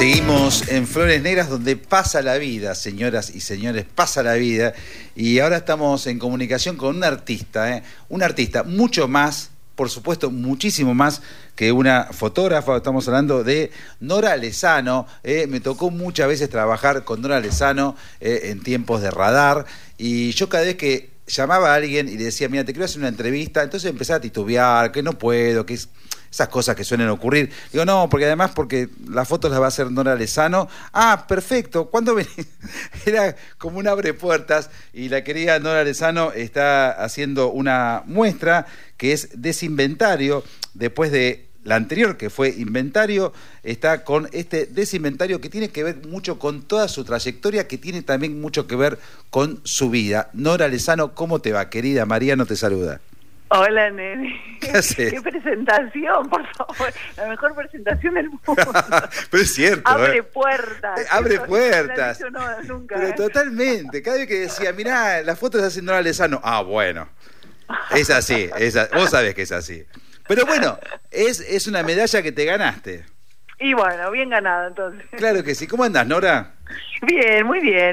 Seguimos en Flores Negras, donde pasa la vida, señoras y señores, pasa la vida. Y ahora estamos en comunicación con un artista, un artista mucho más, por supuesto, muchísimo más que una fotógrafa. Estamos hablando de Nora Lezano. Me tocó muchas veces trabajar con Nora Lezano en tiempos de Radar. Y yo cada vez que llamaba a alguien y le decía, mira, te quiero hacer una entrevista, entonces empezaba a titubear, que no puedo, que es... esas cosas que suelen ocurrir. Digo, no, porque además, porque las fotos las va a hacer Nora Lezano. Ah, perfecto, ¿cuándo venís? Era como un abre puertas, y la querida Nora Lezano está haciendo una muestra que es Desinventario. Después de la anterior, que fue Inventario, está con este Desinventario, que tiene que ver mucho con toda su trayectoria, que tiene también mucho que ver con su vida. Nora Lezano, ¿cómo te va, querida? Mariano te saluda. Hola, nene. ¿Qué haces? Qué presentación, por favor. La mejor presentación del mundo. Pero es cierto. Abre puertas. Abre puertas. No, nunca, pero totalmente. Cada vez que decía, mirá, las fotos hacen Nora Lezano. Ah, bueno. Es así. Vos sabés que es así. Pero bueno, es una medalla que te ganaste. Y bueno, bien ganado entonces. Claro que sí. ¿Cómo andás, Nora? Bien,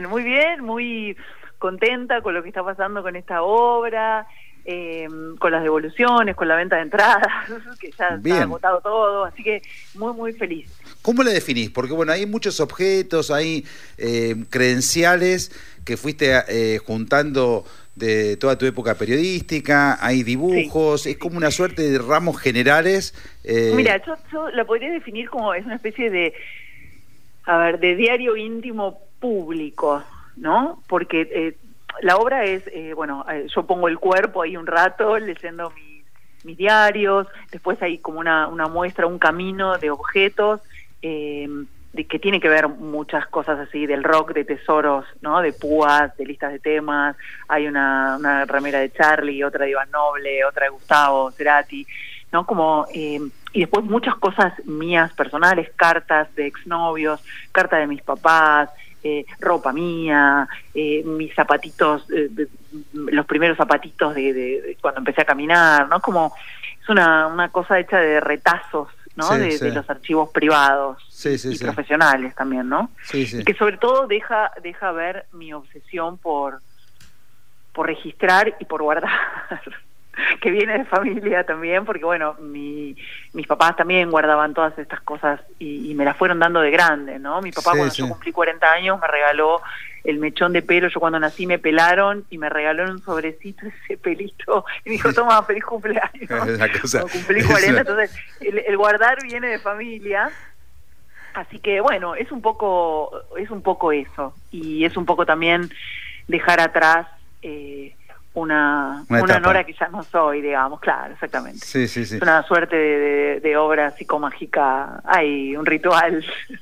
muy contenta con lo que está pasando con esta obra. Con las devoluciones, con la venta de entradas, que ya está agotado todo, así que muy feliz. ¿Cómo la definís? Porque bueno, hay muchos objetos, hay credenciales que fuiste juntando de toda tu época periodística, hay dibujos, sí. Es como una suerte de ramos generales. Mira, yo la podría definir como es una especie de diario íntimo público, ¿no? Porque la obra es, yo pongo el cuerpo ahí un rato leyendo mis diarios, después hay como una muestra, un camino de objetos, que tiene que ver muchas cosas así, del rock, de tesoros, ¿no? De púas, de listas de temas. Hay una remera de Charlie, otra de Iván Noble, otra de Gustavo Cerati, ¿no? Y después muchas cosas mías personales, cartas de exnovios, cartas de mis papás, ropa mía, mis zapatitos, los primeros zapatitos de cuando empecé a caminar, ¿no? Como es una cosa hecha de retazos, ¿no? Sí, de los archivos privados y profesionales también, ¿no? Sí. Y que sobre todo deja ver mi obsesión por registrar y por guardar. Que viene de familia también, porque bueno, mis papás también guardaban todas estas cosas y me las fueron dando de grande, ¿no? Mi papá cuando yo cumplí 40 años me regaló el mechón de pelo. Yo cuando nací me pelaron y me regaló en un sobrecito ese pelito y me dijo, toma, feliz cumpleaños. Cuando cumplí 40, entonces el guardar viene de familia. Así que bueno, es un poco eso, y es un poco también dejar atrás una Nora que ya no soy, digamos, claro, exactamente. Sí. Es una suerte de obra psicomágica, hay un ritual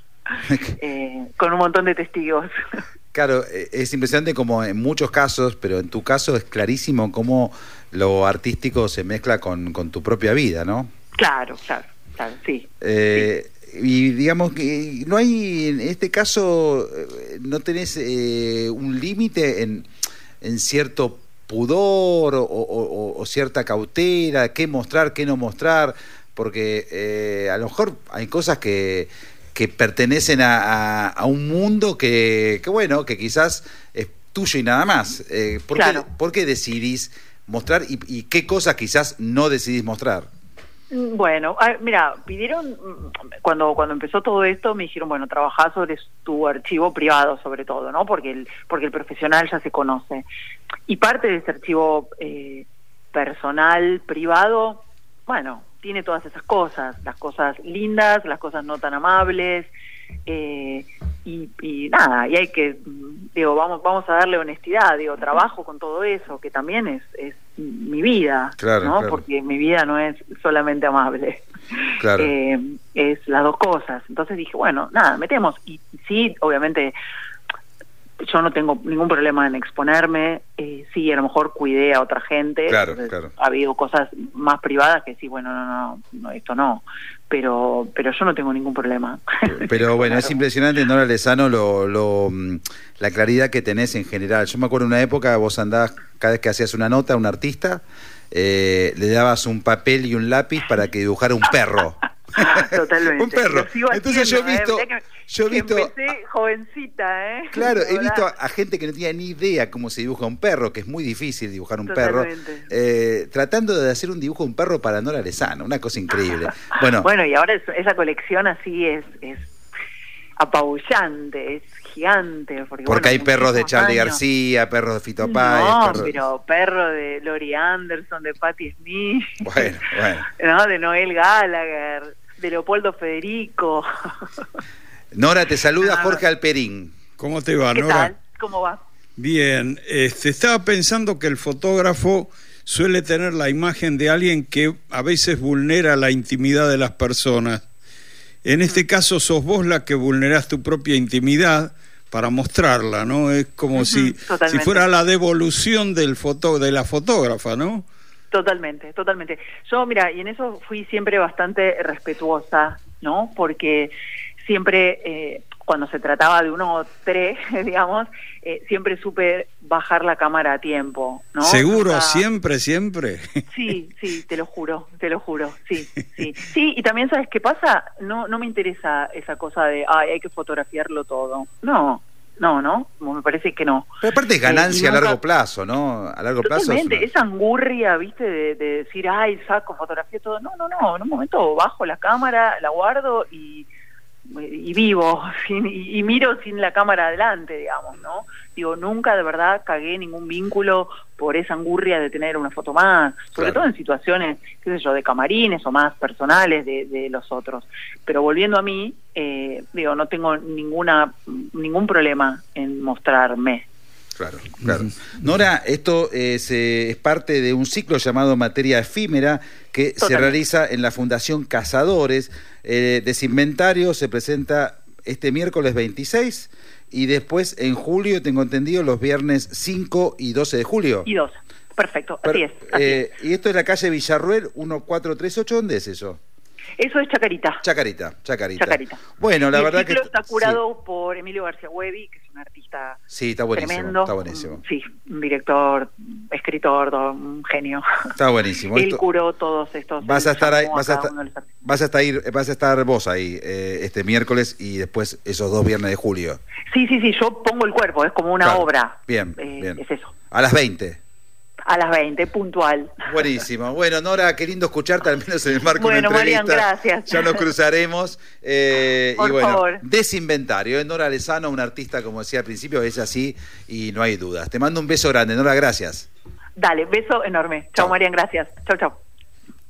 con un montón de testigos. Claro, es impresionante como en muchos casos, pero en tu caso es clarísimo cómo lo artístico se mezcla con tu propia vida, ¿no? Claro, sí. Y digamos que no hay, en este caso, no tenés un límite en cierto pudor o cierta cautela, qué mostrar, qué no mostrar, porque a lo mejor hay cosas que pertenecen a un mundo que quizás es tuyo y nada más. ¿Por qué decidís mostrar y qué cosas quizás no decidís mostrar? Bueno, mira, pidieron, cuando empezó todo esto, me dijeron, bueno, trabajá sobre tu archivo privado sobre todo, ¿no? Porque el profesional ya se conoce. Y parte de ese archivo personal, privado, bueno, tiene todas esas cosas, las cosas lindas, las cosas no tan amables, y nada, y hay que, vamos a darle honestidad, trabajo con todo eso, que también es mi vida, claro, ¿no? Claro. Porque mi vida no es solamente amable, claro. Es las dos cosas. Entonces dije, bueno, nada, metemos, y sí, obviamente yo no tengo ningún problema en exponerme, sí, a lo mejor cuidé a otra gente, claro. Ha habido cosas más privadas que sí, bueno, no, esto no, pero yo no tengo ningún problema. Pero bueno, es impresionante, Nora Lezano, la claridad que tenés en general. Yo me acuerdo en una época, vos andabas, cada vez que hacías una nota a un artista, le dabas un papel y un lápiz para que dibujara un perro. Totalmente. Un perro. Lo sigo Entonces haciendo, yo he visto empecé jovencita, Claro, he Ahora... visto a gente que no tenía ni idea cómo se dibuja un perro, que es muy difícil dibujar un Totalmente. perro, tratando de hacer un dibujo de un perro para Nora Lezano, una cosa increíble. Bueno, y ahora esa colección así es apabullante, es gigante. Porque hay perros de Charly años. García, perros de Fito Páez. No, pero perro de Laurie Anderson, de Patti Smith. Bueno. ¿No? De Noel Gallagher, de Leopoldo Federico. Nora, te saluda Jorge Alperín. ¿Cómo te va, ¿Qué Nora? tal? ¿Cómo va? Bien, estaba pensando que el fotógrafo suele tener la imagen de alguien que a veces vulnera la intimidad de las personas. En este caso sos vos la que vulnerás tu propia intimidad para mostrarla, ¿no? Es como si fuera la devolución de la fotógrafa, ¿no? Totalmente. Yo, mira, y en eso fui siempre bastante respetuosa, ¿no? Porque siempre, cuando se trataba de 1 o 3, digamos, siempre supe bajar la cámara a tiempo, ¿no? ¿Seguro? ¿Siempre? Sí, te lo juro, sí. Sí, y también, ¿sabes qué pasa? No me interesa esa cosa de, hay que fotografiarlo todo. No, me parece que no. Pero aparte es ganancia a largo plazo, ¿no? A largo plazo. Totalmente, esa angurria, ¿viste? De decir, saco, fotografía todo. No, en un momento bajo la cámara, la guardo y vivo, y miro sin la cámara adelante, digamos, ¿no? Digo, nunca de verdad cagué ningún vínculo por esa angurria de tener una foto más, sobre todo en situaciones, qué sé yo, de camarines o más personales de los otros. Pero volviendo a mí, no tengo ningún problema en mostrarme. Claro. Nora, esto es parte de un ciclo llamado Materia Efímera que se realiza en la Fundación Cazadores. Desinventario se presenta este miércoles 26 y después en julio, tengo entendido, los viernes 5 y 12 de julio. Y 12, perfecto, así es. Y esto es la calle Villarruel 1438, ¿dónde es eso? Eso es Chacarita. Chacarita. Bueno, la verdad que está curado por Emilio García Huevi, que es un artista tremendo. Está buenísimo. Sí, un director, escritor, un genio. Está buenísimo. Él curó todos estos. Vas a estar vos ahí este miércoles y después esos 2 viernes de julio. Sí, yo pongo el cuerpo, es como una obra. Bien. Es eso. A las 20. A las 20, puntual. Buenísimo. Bueno, Nora, qué lindo escucharte, al menos en el marco de una entrevista. Marian, gracias. Ya nos cruzaremos. Por favor. Desinventario. Nora Lezano, una artista, como decía al principio, es así y no hay dudas. Te mando un beso grande, Nora, gracias. Dale, beso enorme. Chao, Marian, gracias. Chao.